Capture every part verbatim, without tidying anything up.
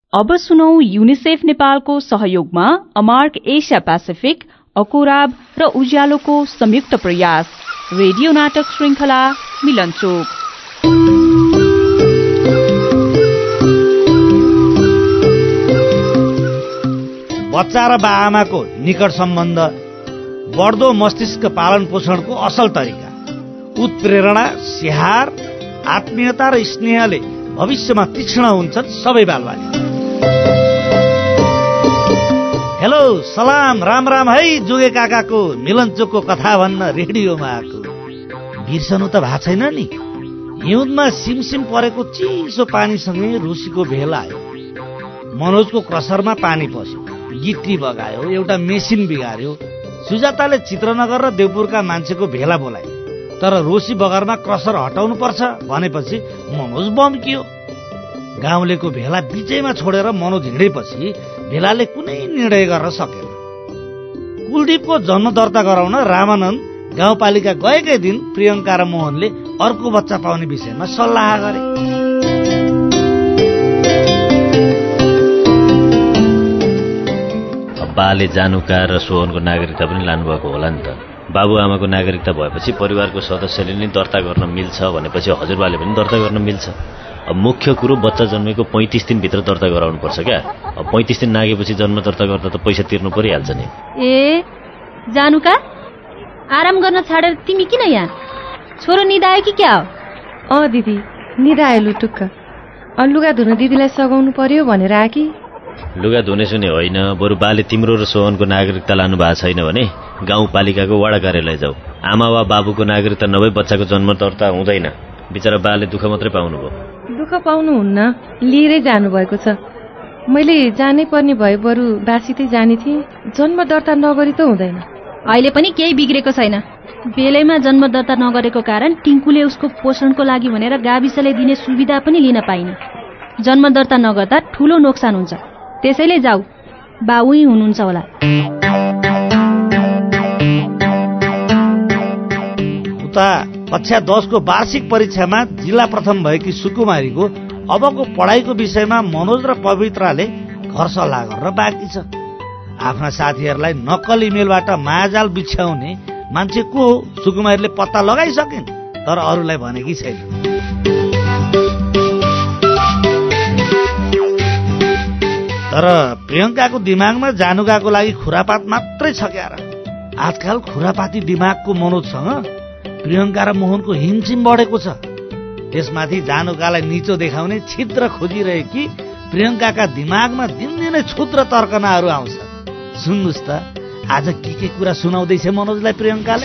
अब सुनौ युनिसेफ नेपालको सहयोगमा अमार्क एसिया पेसिफिक, अकोराब र उज्यालोको संयुक्त प्रयास रेडियो नाटक श्रृंखला मिलनचोक। बच्चा र बाआमाको निकट सम्बन्ध, बढ्दो मस्तिष्क पालन पोषणको असल तरिका, उत्प्रेरणा, स्याहार, आत्मीयता र स्नेहले भविष्यमा तीक्ष्ण हुन्छन् सबै बालबालिका। हेलो, सलाम, राम राम है जोगे काकाको मिलनचोकको कथा भन्न रेडियोमा आएको। बिर्सनु त भएको छैन नि? हिउँदमा सिमसिम परेको चिसो पानीसँगै रुसीको भेल आयो। मनोजको क्रसरमा पानी पस्यो, गिट्टी बगायो, एउटा मेसिन बिगार्यो। सुजाताले चित्रनगर र देवपुरका मान्छेको भेला बोलाए, तर रोसी बगरमा क्रसर हटाउनु पर्छ भनेपछि मनोज बम्कियो। गाउँलेको भेला बिचैमा छोडेर मनोज हिँडेपछि भेलाले कुनै निर्णय गर्न सकेन। कुलदीपको जन्म दर्ता गराउन रामानन्द गाउँपालिका गएकै दिन प्रियङ्का र मोहनले अर्को बच्चा पाउने विषयमा सल्लाह गरे। बाले जानुका र सोहनको नागरिकता पनि लानुभएको होला नि त। बाबुआमाको नागरिकता भएपछि परिवारको सदस्यले नै दर्ता गर्न मिल्छ भनेपछि हजुरबाले पनि दर्ता गर्न मिल्छ। अब मुख्य कुरो बच्चा जन्मेको पैँतिस दिनभित्र दर्ता गराउनुपर्छ क्या। अब पैँतिस दिन नागेपछि जन्म दर्ता गर्दा त पैसा तिर्नु परिहाल्छ नि। ए जानुका, आराम गर्न छाडेर तिमी किन यहाँ? छोरो निदायो कि क्या हो? अँ दिदी, निदायो लुटुक्क। लुगा धुन दिदीलाई सघाउनु पर्यो भनेर आकी। लुगा धुने सुने होइन, बरु बाले तिम्रो र सोहनको नागरिकता लानु भएको छैन भने गाउँपालिकाको वडा कार्यालय जाऊ। आमा वा बाबुको नागरिकता नभए बच्चाको जन्म दर्ता हुँदैन। बिचरा बाले दुःख मात्रै पाउनुभयो। दुःख पाउनुहुन्न, लिएरै जानुभएको छ। मैले जानै पर्ने भए बरु बासितै जाने थिएँ। जन्म दर्ता नगरी त हुँदैन। अहिले पनि केही बिग्रेको छैन। बेलैमा जन्म दर्ता नगरेको कारण टिङ्कुले उसको पोषणको लागि भनेर गाविसले दिने सुविधा पनि लिन पाइन। जन्म दर्ता नगर्दा ठूलो नोक्सान हुन्छ। त्यसैले जाऊ, बाउई हुनुहुन्छ होला। उता कक्षा दसको वार्षिक परीक्षामा जिल्ला प्रथम भएकी सुकुमारीको अबको पढाइको विषयमा मनोज र पवित्राले घर सल्लाह गर्न बाँकी छ। आफ्ना साथीहरूलाई नक्कल इमेलबाट मायाजाल बिछ्याउने मान्छे को हो सुकुमारीले पत्ता लगाइसकिन्, तर अरूलाई भनेकी छैन। तर प्रियङ्काको दिमागमा जानुकाको लागि खुरापात मात्रै छ क्यार। आजकल खुरापाती दिमागको मनोजसँग प्रियङ्का र मोहनको हिमसिम बढेको छ। त्यसमाथि जानुकालाई निचो देखाउने छिद्र खोजिरहेकी प्रियङ्काका दिमागमा दिनदिनै क्षुद्र तर्कनाहरू आउँछ। सुन्नुहोस् त, आज के के कुरा सुनाउँदैछ मनोजलाई प्रियङ्काले।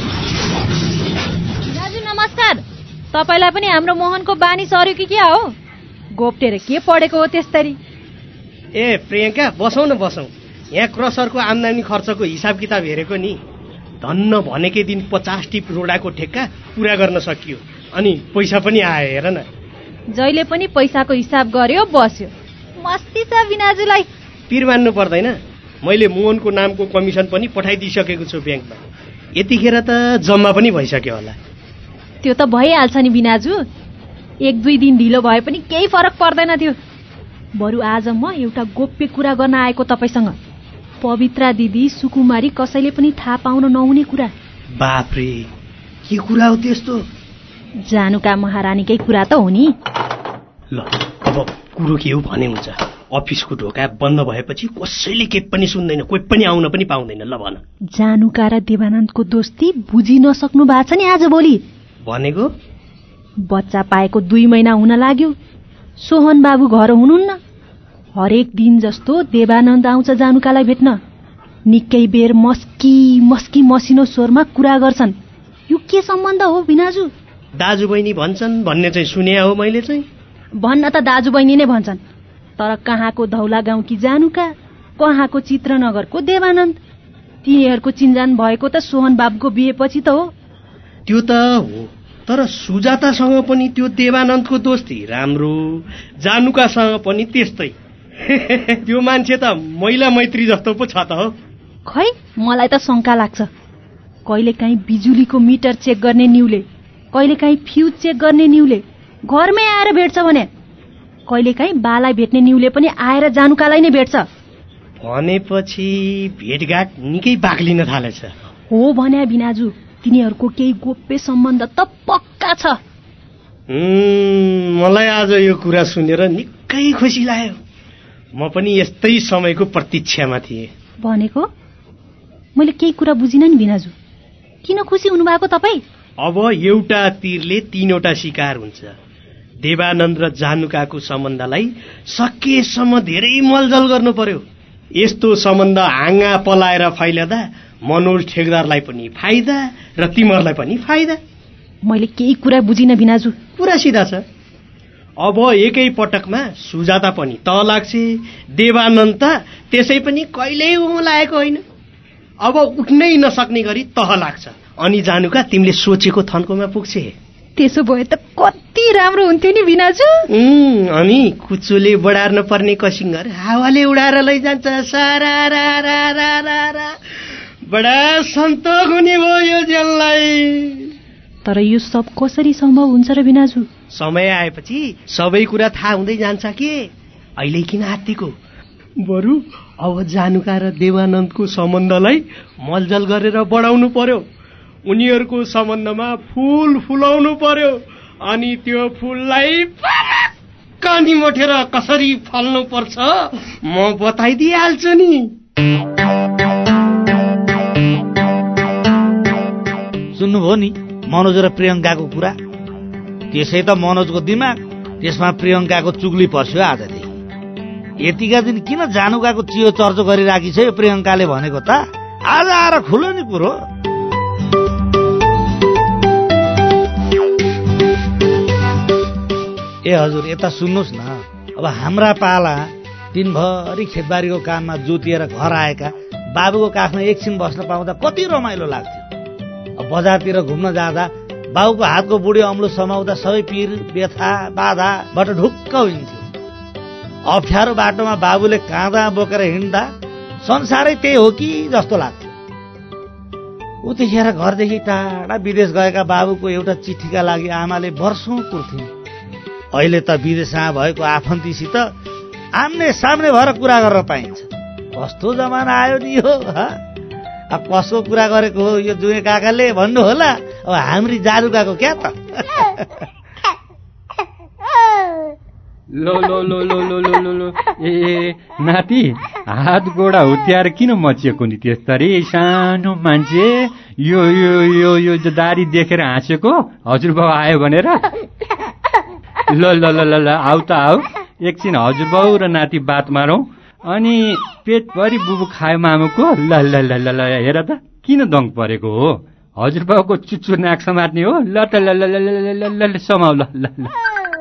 दाजु नमस्कार। तपाईँलाई पनि हाम्रो मोहनको बानी सर्यो कि क्या हो? गोप्टेर के पढेको हो त्यस्तरी? ए प्रियङ्का, बसौँ न बसौँ। यहाँ क्रसरको आम्दानी खर्चको हिसाब किताब हेरेको नि। धन्न भनेकै दिन पचास टिप रोडाको ठेक्का पुरा गर्न सकियो, अनि पैसा पनि आयो हेर न। जहिले पनि पैसाको हिसाब गर्यो बस्यो। मस्ती छ बिनाजुलाई। पिर मान्नु पर्दैन, मैले मोहनको नामको कमिसन पनि पठाइदिइसकेको छु ब्याङ्कमा। यतिखेर त जम्मा पनि भइसक्यो होला। त्यो त भइहाल्छ नि बिनाजु। एक दुई दिन ढिलो भए पनि केही फरक पर्दैन थियो। बरु आज म एउटा गोप्य कुरा गर्न आएको तपाईँसँग। पवित्रा दिदी, सुकुमारी कसैले पनि थाहा पाउन नहुने कुरा। बाफ्रे, के कुरा हो त्यस्तो? जानुका महारानीकै कुरा त हो नि। ल अब कुरो के हो भने हुन्छ। अफिसको ढोका बन्द भएपछि कसैले के पनि सुन्दैन, कोही पनि आउन पनि पाउँदैन। ल भन। जानुका र देवानन्दको दोस्ती बुझि नसक्नु भएको छ नि आज भोलि। भनेको बच्चा पाएको दुई महिना हुन लाग्यो। सोहन बाबु घर हुनुहुन्न। हरेक दिन जस्तो देवानन्द आउँछ जानुकालाई भेट्न। निकै बेर मस्की मस्की मसिनो स्वरमा कुरा गर्छन्। यो के सम्बन्ध हो बिनाजु? दाजु बहिनी भन्छन् भन्ने चाहिँ सुने हो मैले चाहिँ। भन्न त दाजु बहिनी नै भन्छन्, तर कहाँको धौला गाउँकी जानुका, कहाँको चित्रनगरको देवानन्द। तिनीहरूको चिन्जान भएको त सोहन बाबुको बिहेपछि त हो। त्यो त हो, तर सुजातासँग पनि त्यो देवानन्दको दोस्ती राम्रो, जानुकासँग पनि त्यस्तै। त्यो मान्छे त महिला मैत्री जस्तो पो छ त हो। खै, मलाई त शङ्का लाग्छ। कहिलेकाहीँ बिजुलीको मिटर चेक गर्ने न्युले, कहिलेकाहीँ फ्युज चेक गर्ने न्युले घरमै आएर भेट्छ भने कहिलेकाहीँ बालाई भेट्ने न्युले पनि आएर जानुकालाई नै भेट्छ। भनेपछि भेटघाट निकै बाक्लिन थालेछ। हो भन्या बिनाजु, तिनीहरूको केही गोप्य सम्बन्ध त पक्का छ। मलाई आज यो कुरा सुनेर निकै खुसी लाग्यो। म पनि यस्तै समयको प्रतीक्षामा थिएँ। भनेको मैले केही कुरा बुझिनँ नि बिनाजु, किन खुसी हुनुभएको तपाईँ? अब एउटा तीरले तीनवटा शिकार हुन्छ। देवानन्द र जानुकाको सम्बन्धलाई सकेसम्म धेरै मलजल गर्नु पर्यो। यस्तो सम्बन्ध हाँगा पलाएर फैलदा मनोज ठेकदारलाई पनि फाइदा र तिमीहरूलाई पनि फाइदा। मैले केही कुरा बुझिनँ बिनाजु। कुरा सिधा छ। अब एकै पटकमा सुजाता पनि तह लाग्छ, देवानन्द त त्यसै पनि कहिल्यै उँभो लागेको होइन। अब उठ्नै नसक्ने गरी तह लाग्छ। अनि जानुका तिमीले सोचेको थन्कोमा पुग्छ। त्यसो भए त कति राम्रो हुन्थ्यो नि बिनाजु। अनि कुचोले बढार्न पर्ने कसिङ्गर हावाले उडाएर लैजान्छ। सारा रा रा रा रा रा। बडा सन्तोष हुने भयो यो जेललाई। तर यो सब कसरी सम्भव हुन्छ र बिनाजु? समय आएपछि सबै कुरा थाहा हुँदै जान्छ के। अहिले किन हात्तीको? बरु अब जानुका र देवानन्दको सम्बन्धलाई मलजल गरेर बढाउनु पर्यो। उनीहरूको सम्बन्धमा फूल फुलाउनु पर्यो। अनि त्यो फूललाई कानी मोठेर कसरी फल्नु पर्छ म बताइदिइहाल्छु नि। सुन्नुभयो नि मनोज र प्रियङ्काको कुरा? त्यसै त मनोजको दिमाग, त्यसमा प्रियङ्काको चुग्ली पर्स्यो आजदेखि। यतिका दिन किन जानुकाको चियो चर्चो गरिराखी छ यो प्रियङ्काले भनेको त? आज आएर खुलो नि कुरो। ए हजुर, यता सुन्नुहोस् न। अब हाम्रा पाला दिनभरि खेतबारीको काममा जोतिएर घर आएका बाबुको काखमा एकछिन बस्न पाउँदा कति रमाइलो लाग्थ्यो। बजारतिर घुम्न जाँदा बाबुको हातको बुढी अम्लो समाउँदा सबै पीर व्यथा बाधाबाट ढुक्क हुन्थ्यो। अप्ठ्यारो बाटोमा बाबुले काँधा बोकेर हिँड्दा संसारै त्यही हो कि जस्तो लाग्थ्यो। उतिखेर घरदेखि टाढा विदेश गएका बाबुको एउटा चिठीका लागि आमाले वर्षौं कुर्थिन्। अहिले त विदेशमा भएको आफन्तीसित आम्ने सामने भएर कुरा गर्न पाइन्छ। कस्तो जमाना आयो नि यो। अब कसको कुरा गरेको हो यो जुगे काकाले भन्नु होला। अब हाम्री जानुकाको क्या त। लो लो लो लो लो लो लो लो ए नाति, हात गोडा हुत्याएर किन मचिएको नि त्यसरी? सानो मान्छे यो यो यो यो दारी देखेर हाँसेको हजुरबाउ आयो भनेर? ल ल ल ल आऊ त आऊ, एकछिन हजुरबाउ र नाति बात मारौँ। अनि पेटभरि बुबु खायो मामुको। ल ल ल ल ल हेर त किन दङ परेको हो? हजुरबाउको चुच्चु नाक समात्ने हो? ल त ल ल ल ल ल समाउ ल ल ल।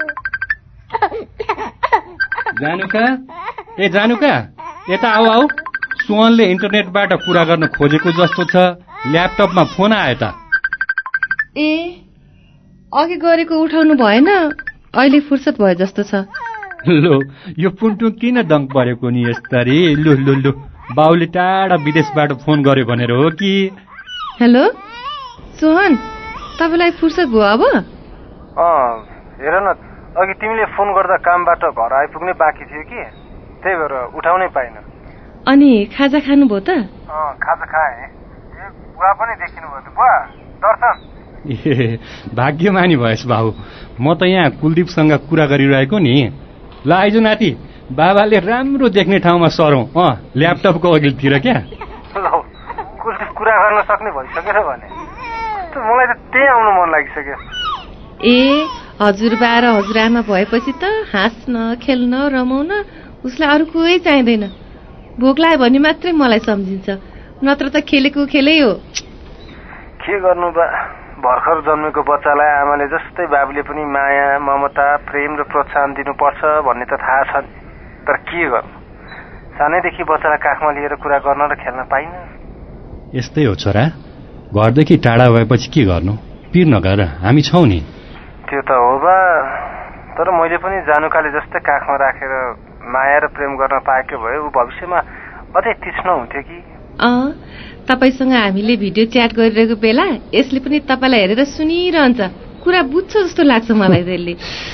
जानुका, ए जानुका, यता आऊ आऊ। सोहनले इन्टरनेटबाट कुरा गर्न खोजेको जस्तो छ। ल्यापटपमा फोन आयो त। ए अघि गरेको उठाउनु भएन, अहिले फुर्सद भयो जस्तो छ। लो यो पुन्टु किन दङ परेको नि यसरी? लु लु लु, बाउले टाढा विदेशबाट फोन गर्यो भनेर हो कि? हेलो सोहन, तपाईँलाई फुर्सद भयो अब? अँ हेर न, अघि तिमीले फोन गर्दा कामबाट घर आइपुग्ने बाँकी थियो कि, त्यही भएर उठाउनै पाइन। अनि खाजा खानुभयो त? अँ खाजा खाएँ। ए बुवा पनि देखिनु भयो त? बुवा दर्शन। ए भाग्यमानी भएछ बाबु, म त यहाँ कुलदीपसँग कुरा गरिरहेको नि। ल आइज नाति, बाबाले राम्रो देख्ने ठाउँमा सरौँ। अँ ल्यापटपको अघिल्तिर क्या। ल कुलदीप कुरा गर्न सक्ने भइसकेर भने मलाई त त्यही आउनु मन लागिसक्यो। ए हजुरबा र हजुरआमा भएपछि त हाँस्न खेल्न रमाउन उसलाई अरू कोही चाहिँदैन। भोक लाग्यो भने मात्रै मलाई सम्झिन्छ, नत्र त खेलेको खेलै हो। के गर्नु बा, भर्खर जन्मेको बच्चालाई आमाले जस्तै बाबुले पनि माया ममता प्रेम र प्रोत्साहन दिनुपर्छ भन्ने त थाहा छ, तर के गर्नु, सानैदेखि बच्चालाई काखमा लिएर कुरा गर्न र खेल्न पाइन। यस्तै हो छोरा, घरदेखि टाढा भएपछि के गर्नु, पिर नगर, हामी छौँ नि। त्यो त हो बा, तर मैले पनि जानुकाले जस्तै काखमा राखेर माया र प्रेम गर्न पाएको भए ऊ भविष्यमा अझै तीक्ष्ण हुन्थ्यो कि। अँ तपाईसँग हामीले भिडियो च्याट गरिरहेको बेला यसले पनि तपाईँलाई हेरेर सुनिरहन्छ, कुरा बुझ्छ जस्तो लाग्छ मलाई त्यसले।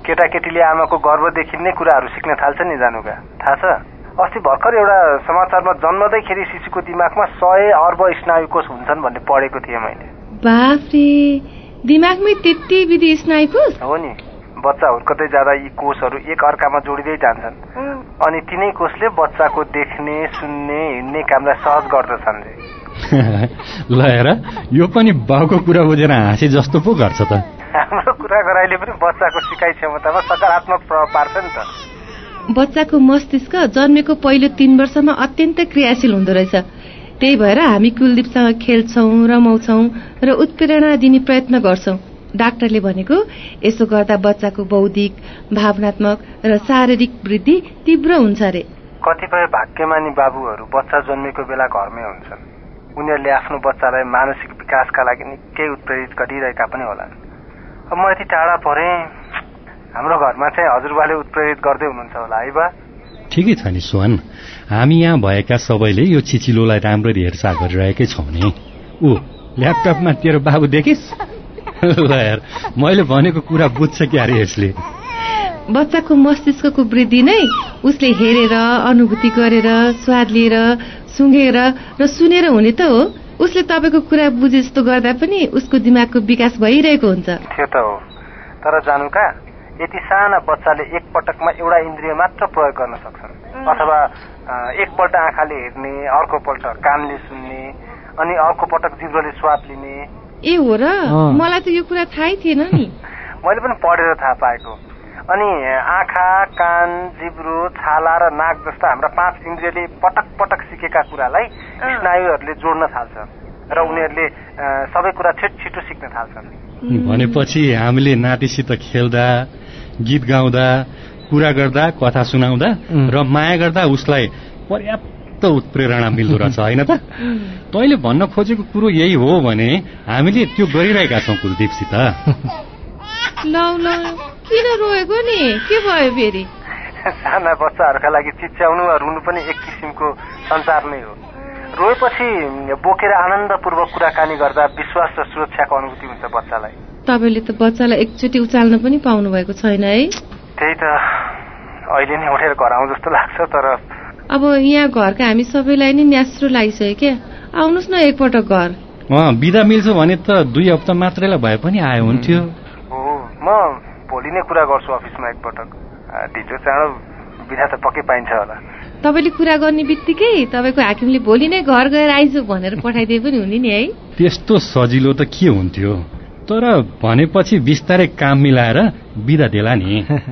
केटाकेटीले आमाको गर्भदेखि नै कुराहरू सिक्न थाल्छ नि जानुका, थाहा छ? अस्ति भर्खर एउटा समाचारमा जन्मदैखेरि शिशुको दिमागमा सय अर्ब स्नायुकोष हुन्छन् भन्ने पढेको थिएँ मैले। बाफरे, दिमागमै त्यति विधि स्नायुकोष? हो नि, बच्चा हुर्कदै जाँदा यी कोषहरू एक अर्कामा जोडिँदै जान्छन् अनि तिनै कोषले बच्चाको देख्ने, सुन्ने, हिँड्ने कामलाई सहज गर्दछन् रे। ल हेर, यो पनि बाउको कुरा बुझेर हाँसे जस्तो पो गर्छ त। हाम्रो कुरा गराइले पनि बच्चाको सिकाइ क्षमतामा सकारात्मक प्रभाव पार्छ नि त। बच्चाको मस्तिष्क जन्मेको पहिलो तीन वर्षमा अत्यन्त क्रियाशील हुँदो रहेछ। त्यही भएर हामी कुलदीपसँग खेल्छौँ, रमाउँछौँ र उत्प्रेरणा दिने प्रयत्न गर्छौँ। डाक्टरले भनेको यसो गर्दा बच्चाको बौद्धिक, भावनात्मक र शारीरिक वृद्धि तीव्र हुन्छ रे। कतिपय भाग्यमानी बाबुहरू बच्चा जन्मेको बेला घरमै हुन्छन्। उनीहरूले आफ्नो बच्चालाई मानसिक विकासका लागि निकै उत्प्रेरित गरिरहेका पनि होला। अब म यति टाढा परेँ, हाम्रो घरमा चाहिँ हजुरबाले उत्प्रेरित गर्दै हुनुहुन्छ होला है बा? ठिकै छ नि सोहन, हामी यहाँ भएका सबैले यो चिचिलोलाई राम्ररी हेरचाह गरिरहेकै छौँ नि। ऊ ल्यापटपमा तेरो बाबु देखिस्? ल यार, मैले भनेको कुरा बुझ्छ क्यारे यसले। बच्चाको मस्तिष्कको वृद्धि नै उसले हेरेर, अनुभूति गरेर, स्वाद लिएर, सुँघेर र सुनेर हुने त हो। उसले तपाईँको कुरा बुझे जस्तो गर्दा पनि उसको दिमागको विकास भइरहेको हुन्छ। त्यो त हो, तर जानुका यति साना बच्चाले एक पटकमा एउटा इन्द्रिय मात्र प्रयोग गर्न सक्छन्, अथवा एकपल्ट आँखाले हेर्ने, अर्को पल्ट कानले सुन्ने, अनि अर्को पटक जिब्रोले स्वाद लिने। ए हो र? मलाई त यो कुरा थाहै थिएन नि। मैले पनि पढेर थाहा पाएको। अनि आँखा, कान, जिब्रो, छाला र नाक जस्ता हाम्रा पाँच इन्द्रियले पटक पटक सिकेका कुरालाई स्नायुहरूले जोड्न थाल्छ र उनीहरूले सबै कुरा छिटो छिटो सिक्न थाल्छन्। भनेपछि हामीले नातिसित खेल्दा, गीत गाउँदा, कुरा गर्दा, कथा सुनाउँदा र माया गर्दा उसलाई पर्याप्त उत्प्रेरणा मिल्दो रहेछ, होइन त? तैँले भन्न खोजेको कुरो यही हो भने हामीले त्यो गरिरहेका छौँ कुलदीपसित। लौ लौ, किन रोएको नि? के भयो फेरि? साना बच्चाहरूका लागि चिच्याउनु वा रुनु पनि एक किसिमको सञ्चार नै हो। रोएपछि बोकेर आनन्दपूर्वक कुराकानी गर्दा विश्वास र सुरक्षाको अनुभूति हुन्छ बच्चालाई। तपाईँले त बच्चालाई एकचोटि उचाल्न पनि पाउनु भएको छैन है? त्यही त, अहिले नै उठेर घर आउँ जस्तो लाग्छ। तर अब यहाँ घरका हामी सबैलाई नै न्यास्रो लागिसक्यो क्या। आउनुहोस् न एकपटक घर। बिदा मिल्छ भने त दुई हप्ता मात्रैलाई भए पनि आयो हुन्थ्यो। हो, म भोलि नै कुरा गर्छु अफिसमा एकपटक। ढिलो चाँडो बिदा त पक्कै पाइन्छ होला। तपाईँले कुरा गर्ने बित्तिकै तपाईँको हाकिमले भोलि नै घर गएर आइजु भनेर पठाइदिए पनि हुने नि है? त्यस्तो सजिलो त के हुन्थ्यो, तर भनेपछि बिस्तारै काम मिलाएर बिदा देला नि।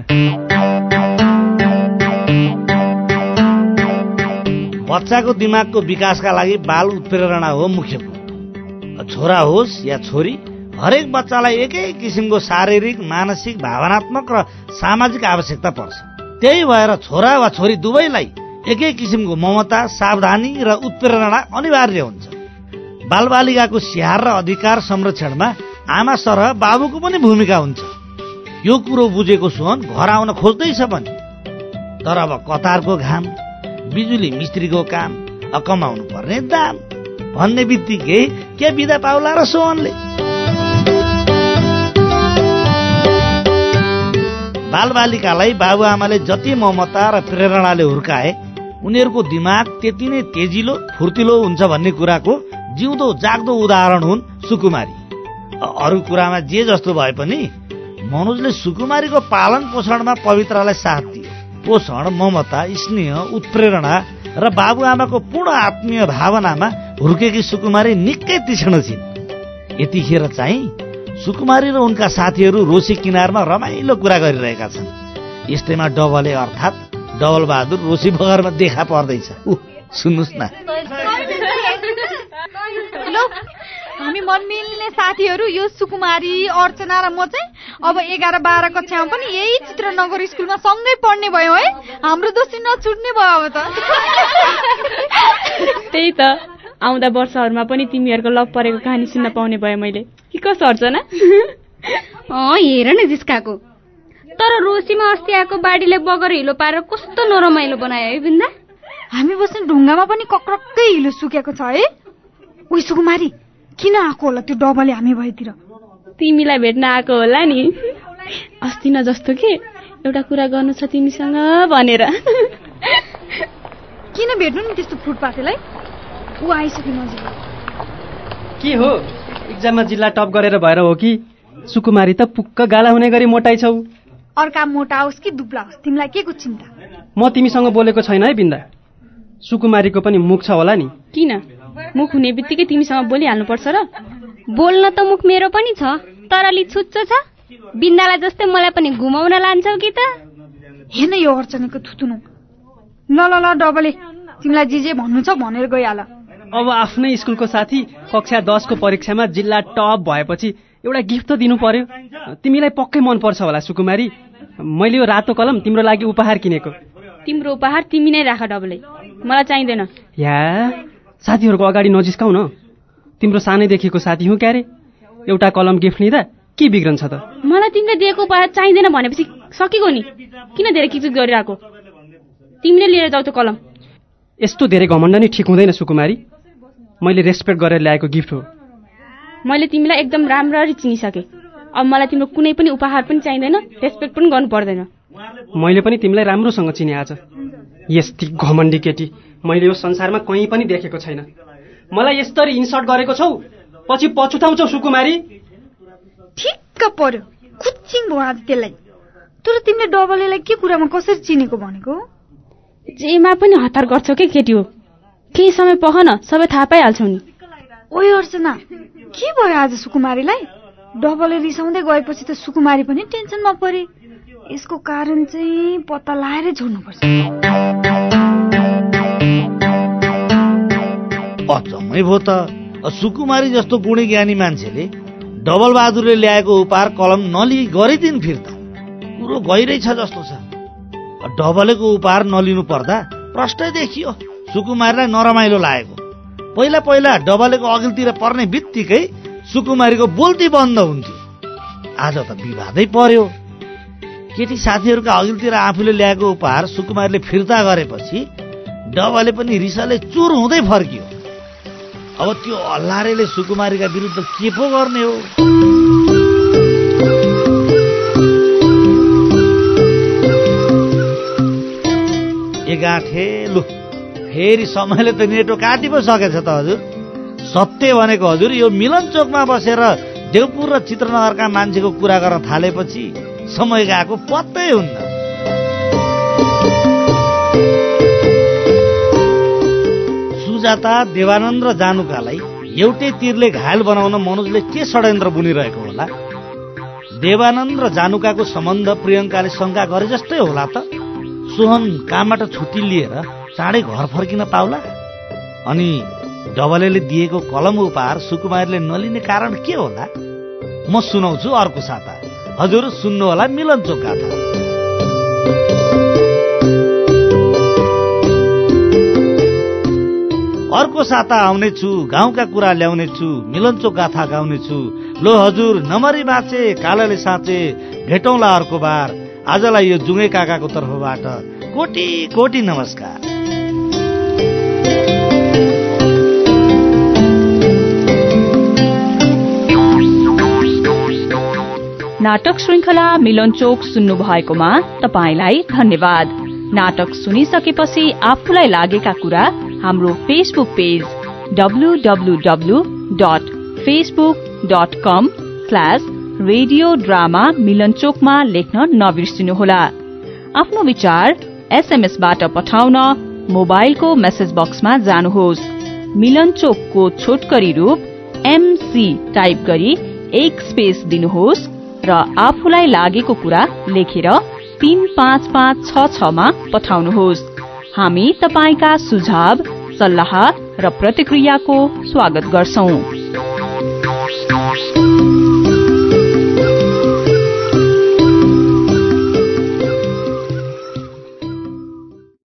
बच्चाको दिमागको विकासका लागि बाल उत्प्रेरणा हो मुख्य कुरो। छोरा होस् या छोरी, हरेक बच्चालाई एकै किसिमको शारीरिक, मानसिक, भावनात्मक र सामाजिक आवश्यकता पर्छ। त्यही भएर छोरा वा छोरी दुवैलाई एकै किसिमको ममता, सावधानी र उत्प्रेरणा अनिवार्य हुन्छ। बालबालिकाको स्याहार र अधिकार संरक्षणमा आमा सरह बाबुको पनि भूमिका हुन्छ। यो कुरो बुझेको सोहन घर आउन खोज्दैछ पनि, तर अब कतारको घाम, बिजुली मिस्त्रीको काम, कमाउनु पर्ने दाम भन्ने बित्तिकै के बिदा पाउला र सोहनले? बालबालिकालाई बाबुआमाले जति ममता र प्रेरणाले हुर्काए उनीहरूको दिमाग त्यति नै तेजिलो, फुर्तिलो हुन्छ भन्ने कुराको जिउँदो जाग्दो उदाहरण हुन् सुकुमारी। अरू कुरामा जे जस्तो भए पनि मनोजले सुकुमारीको पालन पोषणमा पवित्रालाई साथ दियो। पोषण, ममता, स्नेह, उत्प्रेरणा र बाबुआमाको पूर्ण आत्मीय भावनामा हुर्केकी सुकुमारी निकै तीक्ष्ण छिन्। यतिखेर चाहिँ सुकुमारी र उनका साथीहरू रोसी किनारमा रमाइलो कुरा गरिरहेका छन्। यस्तैमा डबले अर्थात् डबल बहादुर रोसी बगरमा देखा पर्दैछ। उ सुन्नुहोस् न, हामी मन मिल्ने साथीहरू यो सुकुमारी, अर्चना र म चाहिँ अब एघार बाह्र कक्षामा पनि यही चित्रनगर स्कुलमा सँगै पढ्ने भयो है। हाम्रो दोस्ती नछुट्ने भयो अब त। त्यही त, आउँदा वर्षहरूमा पनि तिमीहरूको लभ परेको कहानी सुन्न पाउने भयो मैले। के कसो अर्चना? अँ हेर न जिस्काको। तर रोसीमा अस्ति आएको बाढीले बगर हिलो पारेर कस्तो नरमाइलो बनायो है बिन्दा। हामी बस्ने ढुङ्गामा पनि कक्रक्कै हिलो सुकेको छ है। उही सुकुमारी, किन आएको होला त्यो डबले हामी भएतिर? तिमीलाई भेट्न आएको होला नि। अस्ति न जस्तो के एउटा कुरा गर्नु छ तिमीसँग भनेर। किन भेट्नु नि त्यस्तो फुटपाथेलाई? ऊ आइसक्यो नजिक। के हो एक्जाममा जिल्ला टप गरेर भएर हो कि सुकुमारी त पुक्क गाला हुने गरी मोटाइ छौ? अर्का मोटा होस् कि दुब्ला होस् तिमीलाई के को चिन्ता? म तिमीसँग बोलेको छैन है बिन्दा। सुकुमारीको पनि मुख छ होला नि। किन मुख हुने बित्तिकै तिमीसँग बोलिहाल्नु पर्छ र? बोल्न त मुख मेरो पनि छ तर अलि छुच्चो छ। बिन्दालाई जस्तै मलाई पनि घुमाउन लान्छौ कि त? हेर्न यो अर्चनाको थुतुनु। ल ल ल डबले तिमीलाई जे जे भन्नु छ भनेर गइहाल। अब आफ्नै स्कुलको साथी कक्षा दसको परीक्षामा जिल्ला टप भएपछि एउटा गिफ्ट त दिनु पर्यो। तिमीलाई पक्कै मन पर्छ होला सुकुमारी। मैले यो रातो कलम तिम्रो लागि उपहार किनेको। तिम्रो उपहार तिमी नै राख डबले, मलाई चाहिँदैन। या साथीहरूको अगाडि नजिस्काउ न। तिम्रो सानैदेखिको साथी हुँ क्यारे। एउटा कलम गिफ्ट लिँदा के बिग्रन्छ त? मलाई तिमीले दिएको उपहार चाहिँदैन भनेपछि सकेको नि। किन धेरै किचकिच गरिरहेको? तिमीले लिएर जाऊ त कलम। यस्तो धेरै घमण्ड नि ठिक हुँदैन सुकुमारी। मैले रेस्पेक्ट गरेर ल्याएको गिफ्ट हो। मैले तिमीलाई एकदम राम्ररी चिनिसकेँ। अब मलाई तिम्रो कुनै पनि उपहार पनि चाहिँदैन, रेस्पेक्ट पनि गर्नु पर्दैन। मैले पनि तिमीलाई राम्रोसँग चिने आज। यस्ती घमण्डी केटी मैले यो संसारमा कहीँ पनि देखेको छैन। मलाई यसरी इन्सल्ट गरेको छौ, पछि पछुताउँछौ सुकुमारी। ठिक्क पर्यो, खुच्चिङ भयो आज त्यसलाई। तर तिमीले डबलेलाई के कुरामा कसरी चिनेको भनेको? जेमा पनि हतार गर्छौ के केटी हो। केही समय पख न, सबै थाहा पाइहाल्छौ नि। ओइ अर्चना, के भयो आज सुकुमारीलाई? डबले रिसाउँदै गएपछि त सुकुमारी पनि टेन्सनमा परे। यसको कारण चाहिँ पत्ता लगाएरै छोड्नुपर्छ। अचम्मै भयो त। सुकुमारी जस्तो गुणी ज्ञानी मान्छेले डबल बहादुरले ल्याएको उपहार कलम नलिई गरिदिन फिर्ता। कुरो गइरहेछ जस्तो छ। डबलेको उपहार नलिनु पर्दा प्रष्टै देखियो सुकुमारीलाई नरमाइलो लागेको। पहिला पहिला डबलेको अघिल्तिर पर्ने बित्तिकै सुकुमारीको बोल्ती बन्द हुन्थ्यो। आज त विवादै पर्यो। केटी साथीहरूका अघिल्तिर आफूले ल्याएको उपहार सुकुमारीले फिर्ता गरेपछि डबले पनि रिसाले चुर हुँदै फर्कियो। अब त्यो अल्लारेले सुकुमारीका विरुद्ध के पो गर्ने हो? एगाठे लु फेरि समयले त नेटो काटि पो सकेछ त हजुर। सत्य भनेको हजुर यो मिलन चोकमा बसेर देवपुर र चित्रनगरका मान्छेको कुरा गर्न थालेपछि समय गएको पत्तै हुन्न। सुजाता, देवानन्द र जानुकालाई एउटै तीरले घायल बनाउन मनोजले के षड्यन्त्र बुनिरहेको होला? देवानन्द र जानुकाको सम्बन्ध प्रियङ्काले शङ्का गरे जस्तै होला त। सोहन कामबाट छुट्टी लिएर चाँडै घर फर्किन पाउला। अनि डबलेले दिएको कलम उपहार सुकुमारीले नलिने कारण के होला? म सुनाउँछु अर्को साता। हजुर सुन्नु होला मिलन चोक गाथा। अर्को साता आउनेछु, गाउँका कुरा ल्याउनेछु, मिलन चोक गाथा गाउनेछु। लो हजुर नमरी बाँचे कालले साँचे, भेटौँला अर्को बार। आजलाई यो जुङ्गे काकाको तर्फबाट कोटी कोटी नमस्कार। नाटक श्रृङ्खला मिलनचोक सुन्नु भएकोमा तपाईलाई धन्यवाद। नाटक सुनिसकेपछि आफूलाई लागेका कुरा हाम्रो Facebook page W W W dot Facebook dot com slash radio drama मिलनचोकमा लेख्न नबिर्सिनुहोला। आफ्नो विचार एसएमएसबाट पठाउन मोबाइलको मेसेज बक्समा जानुहोस्। मिलनचोकको छोटकरी रूप एमसी टाइप गरी एक स्पेस दिनुहोस् र आफूलाई लागेको कुरा लेखेर तीन पाँच पाँच छ छमा पठाउनुहोस्। हामी तपाईका सुझाव, सल्लाह र प्रतिक्रियाको स्वागत गर्छौं।